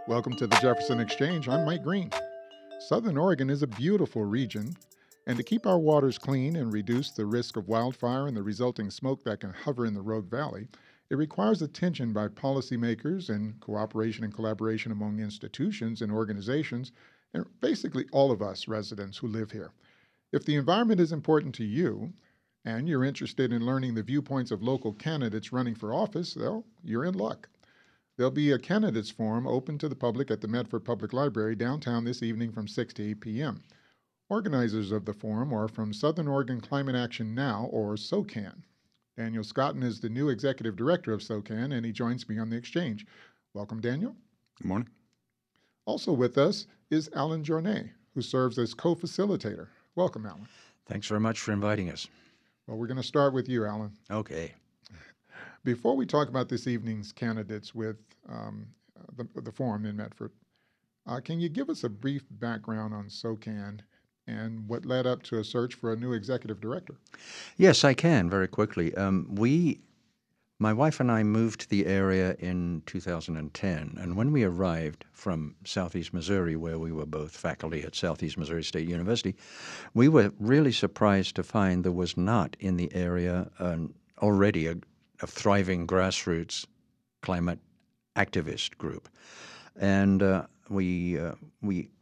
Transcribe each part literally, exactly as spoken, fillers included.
Welcome to the Jefferson Exchange. I'm Mike Green. Southern Oregon is a beautiful region, and to keep our waters clean and reduce the risk of wildfire and the resulting smoke that can hover in the Rogue Valley, it requires attention by policymakers and cooperation and collaboration among institutions and organizations, and basically all of us residents who live here. If the environment is important to you, and you're interested in learning the viewpoints of local candidates running for office, well, you're in luck. There'll be a candidates forum open to the public at the Medford Public Library downtown this evening from six to eight p.m. Organizers of the forum are from Southern Oregon Climate Action Now, or SOCAN. Daniel Scotton is the new executive director of SOCAN, and he joins me on the exchange. Welcome, Daniel. Good morning. Also with us is Alan Journet, who serves as co-facilitator. Welcome, Alan. Thanks very much for inviting us. Well, we're going to start with you, Alan. Okay. Before we talk about this evening's candidates with um, the, the forum in Medford, uh, can you give us a brief background on SOCAN and what led up to a search for a new executive director? Yes, I can, very quickly. Um, we, my wife and I moved to the area in two thousand ten, and when we arrived from Southeast Missouri, where we were both faculty at Southeast Missouri State University, we were really surprised to find there was not in the area an, already a a thriving grassroots climate activist group. And uh, we uh, we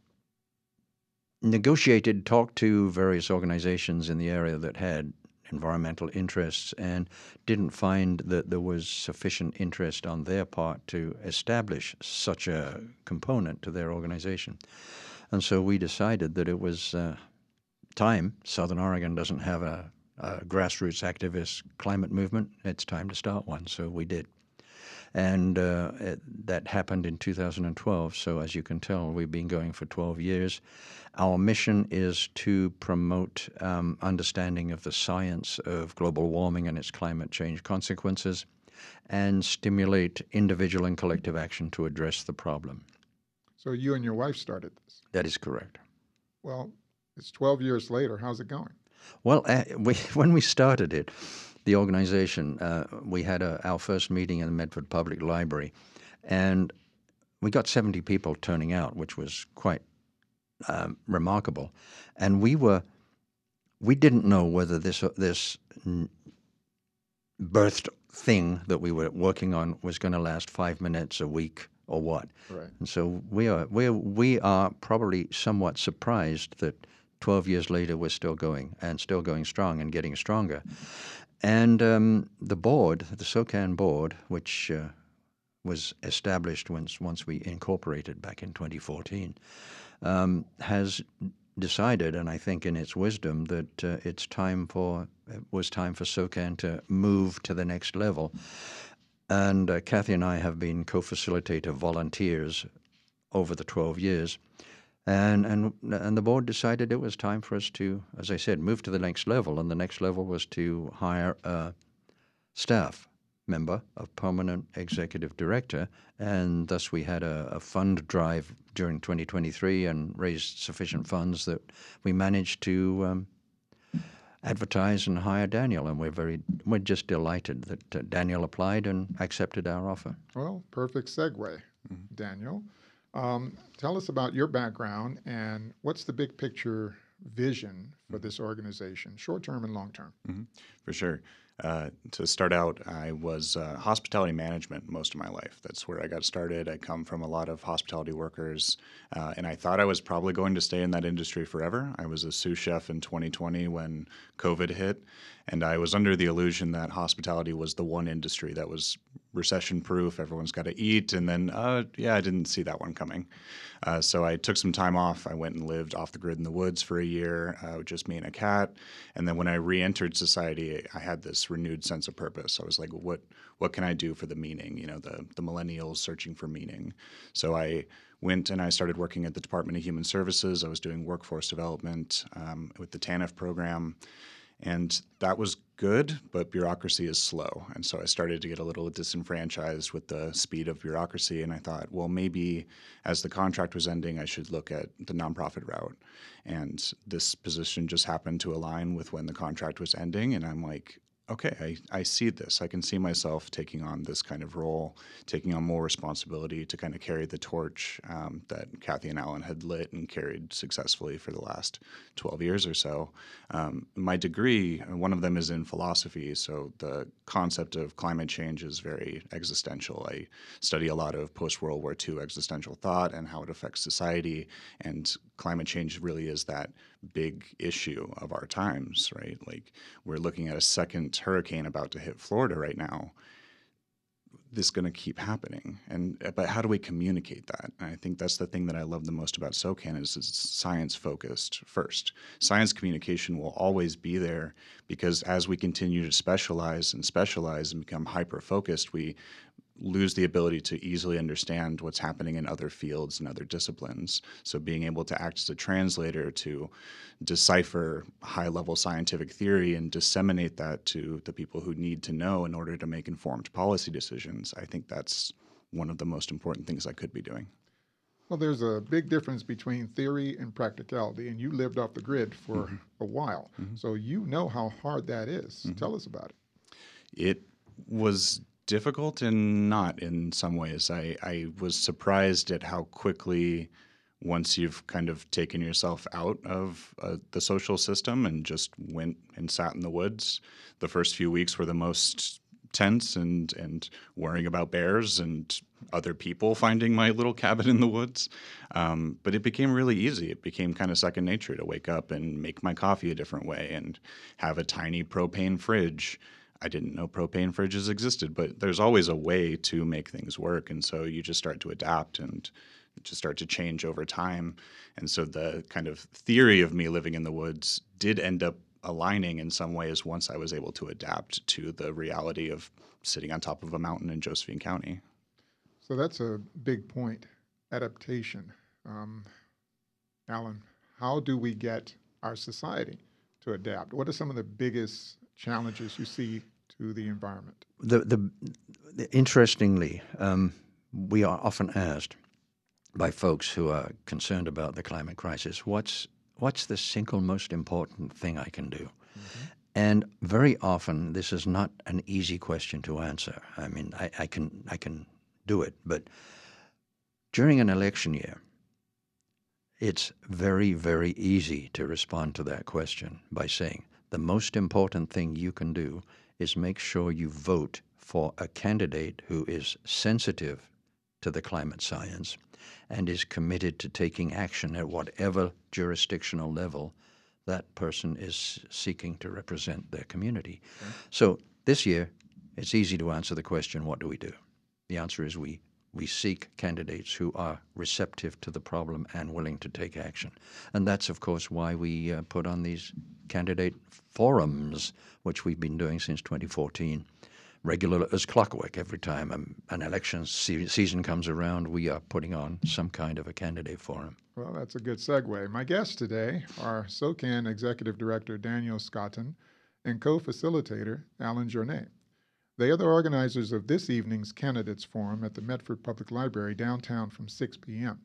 negotiated, talked to various organizations in the area that had environmental interests and didn't find that there was sufficient interest on their part to establish such a component to their organization. And so we decided that it was uh, time. Southern Oregon doesn't have a Uh, grassroots activist climate movement. It's time to start one, so we did. And uh, it, that happened in two thousand twelve, so as you can tell, we've been going for twelve years. Our mission is to promote um, understanding of the science of global warming and its climate change consequences and stimulate individual and collective action to address the problem. So you and your wife started this? That is correct. Well, it's twelve years later. How's it going? Well, uh, we, when we started it, the organization, uh, we had a, our first meeting in the Medford Public Library, and we got seventy people turning out, which was quite um, remarkable. And we were, we didn't know whether this this birthed thing that we were working on was going to last five minutes, a week, or what. Right. And so we are we are, we are probably somewhat surprised that twelve years later, we're still going and still going strong and getting stronger. And um, the board, the SOCAN board, which uh, was established once once we incorporated back in twenty fourteen, um, has decided, and I think in its wisdom, that uh, it's time for it was time for SOCAN to move to the next level. And uh, Kathy and I have been co-facilitator volunteers over the twelve years. And, and and the board decided it was time for us to, as I said, move to the next level. And the next level was to hire a staff member, a permanent executive director. And thus we had a, a fund drive during twenty twenty-three and raised sufficient funds that we managed to um, advertise and hire Daniel. And we're very, we're just delighted that uh, Daniel applied and accepted our offer. Well, perfect segue, mm-hmm. Daniel. Um, tell us about your background and what's the big picture vision for this organization, short-term and long-term? Mm-hmm. For sure. Uh, to start out, I was uh, hospitality management most of my life. That's where I got started. I come from a lot of hospitality workers, uh, and I thought I was probably going to stay in that industry forever. I was a sous chef in twenty twenty when COVID hit, and I was under the illusion that hospitality was the one industry that was recession-proof. Everyone's got to eat, and then, uh, yeah, I didn't see that one coming. Uh, so I took some time off. I went and lived off the grid in the woods for a year, uh, just me and a cat. And then when I re-entered society, I had this renewed sense of purpose. I was like, what what can I do for the meaning? You know, the, the millennials searching for meaning. So I went and I started working at the Department of Human Services. I was doing workforce development um, with the TANF program. And that was good, but bureaucracy is slow. And so I started to get a little disenfranchised with the speed of bureaucracy. And I thought, well, maybe as the contract was ending, I should look at the nonprofit route. And this position just happened to align with when the contract was ending. And I'm like, okay, I, I see this. I can see myself taking on this kind of role, taking on more responsibility to kind of carry the torch um, that Kathy and Alan had lit and carried successfully for the last twelve years or so. Um, my degree, one of them is in philosophy, so the concept of climate change is very existential. I study a lot of post-World War Two existential thought and how it affects society, and climate change really is that big issue of our times, right? Like, we're looking at a second hurricane about to hit Florida right now. This is going to keep happening. And but how do we communicate that? And I think that's the thing that I love the most about SOCAN is it's science focused first. Science communication will always be there because as we continue to specialize and specialize and become hyper focused, we lose the ability to easily understand what's happening in other fields and other disciplines. So being able to act as a translator to decipher high-level scientific theory and disseminate that to the people who need to know in order to make informed policy decisions, I think that's one of the most important things I could be doing. Well, there's a big difference between theory and practicality, and you lived off the grid for mm-hmm. a while. Mm-hmm. So you know how hard that is. Mm-hmm. Tell us about it. It was difficult and not in some ways. I, I was surprised at how quickly, once you've kind of taken yourself out of uh, the social system and just went and sat in the woods, the first few weeks were the most tense and, and worrying about bears and other people finding my little cabin in the woods. Um, but it became really easy. It became kind of second nature to wake up and make my coffee a different way and have a tiny propane fridge. I didn't know propane fridges existed, but there's always a way to make things work. And so you just start to adapt and just start to change over time. And so the kind of theory of me living in the woods did end up aligning in some ways once I was able to adapt to the reality of sitting on top of a mountain in Josephine County. So that's a big point, adaptation. Um, Alan, how do we get our society to adapt? What are some of the biggest challenges you see to the environment? The, the, the interestingly, um, we are often asked by folks who are concerned about the climate crisis, what's what's the single most important thing I can do? Mm-hmm. And very often, this is not an easy question to answer. I mean, I, I can I can do it, but during an election year, it's very, very easy to respond to that question by saying, the most important thing you can do is make sure you vote for a candidate who is sensitive to the climate science and is committed to taking action at whatever jurisdictional level that person is seeking to represent their community. Okay. So this year, it's easy to answer the question, what do we do? The answer is we we seek candidates who are receptive to the problem and willing to take action. And that's, of course, why we uh, put on these candidate forums, which we've been doing since twenty fourteen, regular as clockwork. Every time um, an election se- season comes around, we are putting on some kind of a candidate forum. Well, that's a good segue. My guests today are SOCAN Executive Director Daniel Scotton and co-facilitator Alan Journet. They are the organizers of this evening's Candidates Forum at the Medford Public Library downtown from six p.m.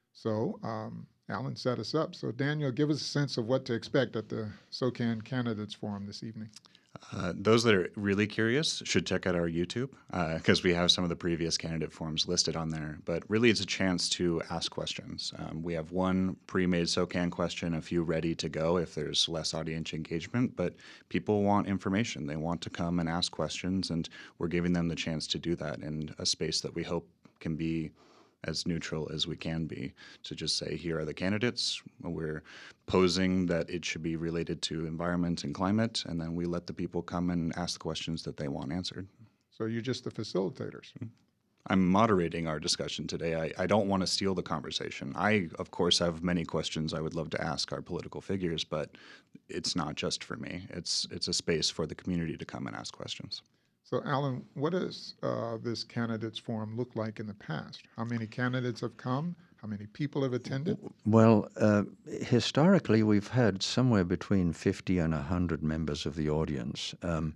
So, um, Alan set us up. So, Daniel, give us a sense of what to expect at the SOCAN Candidates Forum this evening. Uh, those that are really curious should check out our YouTube because uh, we have some of the previous candidate forums listed on there. But really, it's a chance to ask questions. Um, we have one pre-made SOCAN question, a few ready to go if there's less audience engagement. But people want information. They want to come and ask questions, and we're giving them the chance to do that in a space that we hope can be as neutral as we can be, to just say, here are the candidates. We're posing that it should be related to environment and climate, and then we let the people come and ask the questions that they want answered. So you're just the facilitators. I'm moderating our discussion today. I, I don't want to steal the conversation. I, of course, have many questions I would love to ask our political figures, but it's not just for me. It's, it's a space for the community to come and ask questions. So, Alan, what does uh, this candidates forum look like in the past? How many candidates have come? How many people have attended? Well, uh, historically, we've had somewhere between fifty and one hundred members of the audience. Um,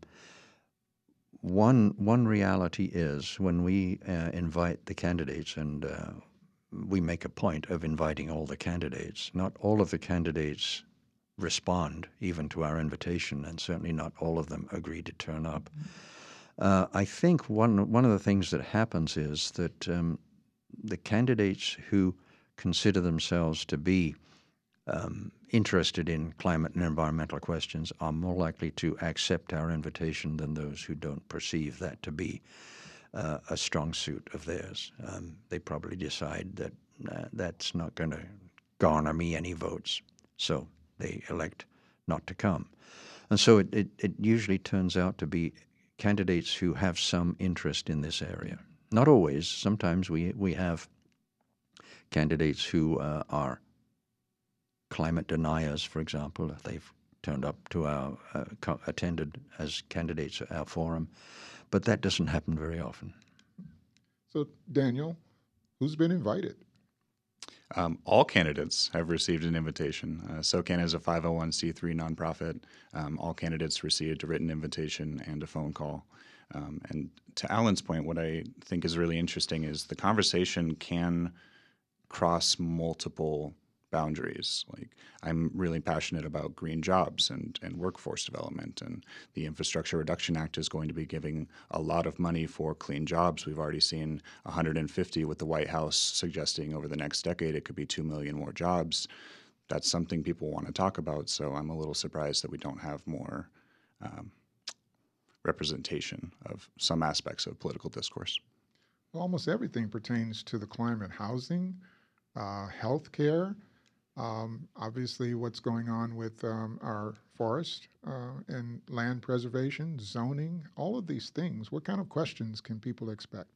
one, one reality is when we uh, invite the candidates, and uh, we make a point of inviting all the candidates, not all of the candidates respond even to our invitation, and certainly not all of them agree to turn up. Uh, I think one one of the things that happens is that um, the candidates who consider themselves to be um, interested in climate and environmental questions are more likely to accept our invitation than those who don't perceive that to be uh, a strong suit of theirs. Um, they probably decide that uh, that's not going to garner me any votes, so they elect not to come. And so it, it, it usually turns out to be candidates who have some interest in this area. Not always. Sometimes we, we have candidates who uh, are climate deniers, for example. They've turned up to our, uh, co- attended as candidates at our forum, but that doesn't happen very often. So, Daniel, who's been invited? Um, all candidates have received an invitation. Uh, SOCAN is a five oh one c three nonprofit. Um, all candidates received a written invitation and a phone call. Um, and to Alan's point, what I think is really interesting is the conversation can cross multiple boundaries. Like, I'm really passionate about green jobs and, and workforce development, and the Infrastructure Reduction Act is going to be giving a lot of money for clean jobs. We've already seen one hundred fifty, with the White House suggesting over the next decade it could be two million more jobs. That's something people want to talk about, so I'm a little surprised that we don't have more um, representation of some aspects of political discourse. Almost everything pertains to the climate: housing, uh, healthcare, um, obviously what's going on with um, our forest uh, and land preservation, zoning, all of these things. What kind of questions can people expect?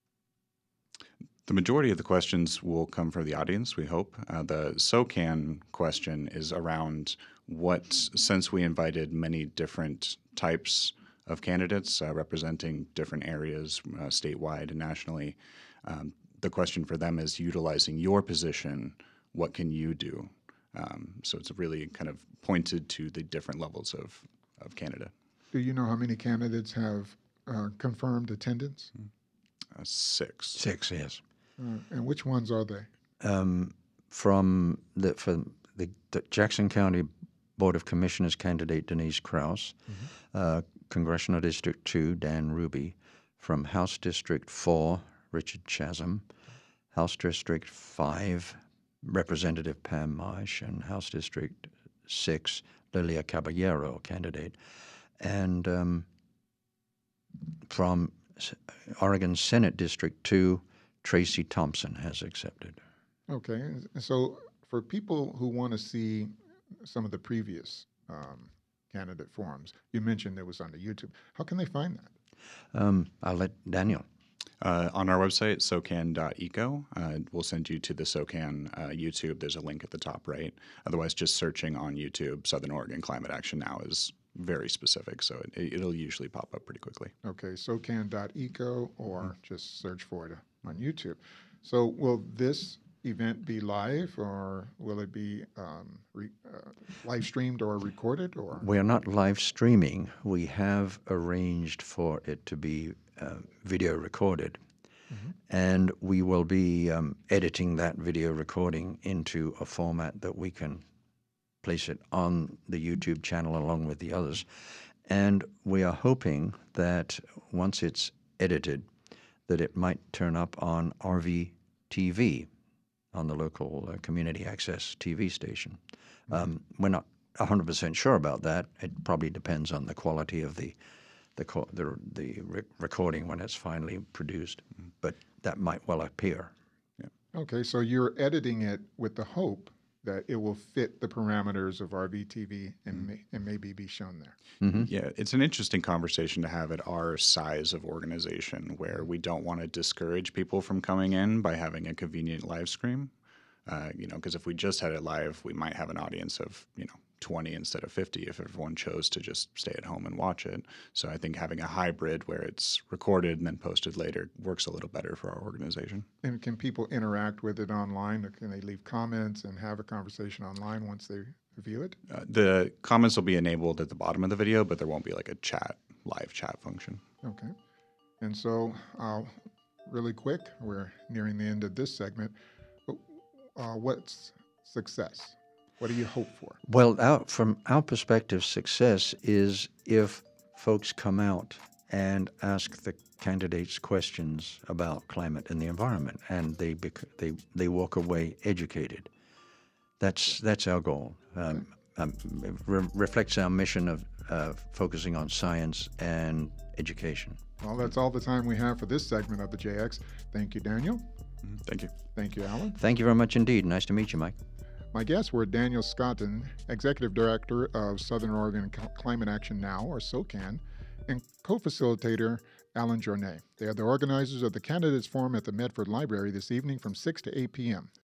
The majority of the questions will come from the audience, we hope. Uh, the SOCAN question is around what, since we invited many different types of candidates uh, representing different areas uh, statewide and nationally, um, the question for them is utilizing your position, what can you do? Um, so it's really kind of pointed to the different levels of, of candidate. Do you know how many candidates have uh, confirmed attendance? Uh, six. Six, yes. Uh, and which ones are they? Um, from the, from the, the Jackson County Board of Commissioners candidate Denise Krause, mm-hmm. uh, Congressional District two, Dan Ruby, from House District four, Richard Chasm, House District five, Representative Pam Marsh, and House District six, Lilia Caballero, candidate. And um, from Oregon Senate District two, Tracy Thompson has accepted. Okay, so for people who want to see some of the previous um, candidate forums, you mentioned it was on the YouTube. How can they find that? Um, I'll let Daniel. Uh, on our website, socan dot eco, uh, we'll send you to the SOCAN uh, YouTube. There's a link at the top right. Otherwise, just searching on YouTube, Southern Oregon Climate Action Now is very specific, so it, it'll usually pop up pretty quickly. Okay, socan dot eco, or mm-hmm. just search for it on YouTube. So will this event be live, or will it be um, re, uh, live streamed or recorded? Or we are not live streaming. We have arranged for it to be uh, video recorded, mm-hmm. and we will be um, editing that video recording into a format that we can place it on the YouTube channel along with the others. And we are hoping that once it's edited, that it might turn up on R V T V, on the local uh, community access T V station. Mm-hmm. Um, we're not one hundred percent sure about that. It probably depends on the quality of the the co- the, the re- recording when it's finally produced, mm-hmm. but that might well appear. Yeah. Okay, so you're editing it with the hope that it will fit the parameters of R V T V and, mm-hmm. may, and maybe be shown there. Mm-hmm. Yeah, it's an interesting conversation to have at our size of organization, where we don't want to discourage people from coming in by having a convenient live stream. Uh, you know, because if we just had it live, we might have an audience of, you know, twenty instead of fifty if everyone chose to just stay at home and watch it. So I think having a hybrid where it's recorded and then posted later works a little better for our organization. And can people interact with it online? Or can they leave comments and have a conversation online once they view it? Uh, the comments will be enabled at the bottom of the video, but there won't be like a chat, live chat function. Okay. And so uh, really quick, we're nearing the end of this segment. But, uh, what's success? What do you hope for? Well, our, from our perspective, success is if folks come out and ask the candidates questions about climate and the environment, and they bec- they they walk away educated. That's that's our goal. Um, um, it re- reflects our mission of uh, focusing on science and education. Well, that's all the time we have for this segment of the J X. Thank you, Daniel. Mhm. Thank you. Thank you, Alan. Thank you very much indeed. Nice to meet you, Mike. My guests were Daniel Scotton, Executive Director of Southern Oregon Climate Action Now, or SOCAN, and co-facilitator Alan Journet. They are the organizers of the Candidates Forum at the Medford Library this evening from six to eight p.m.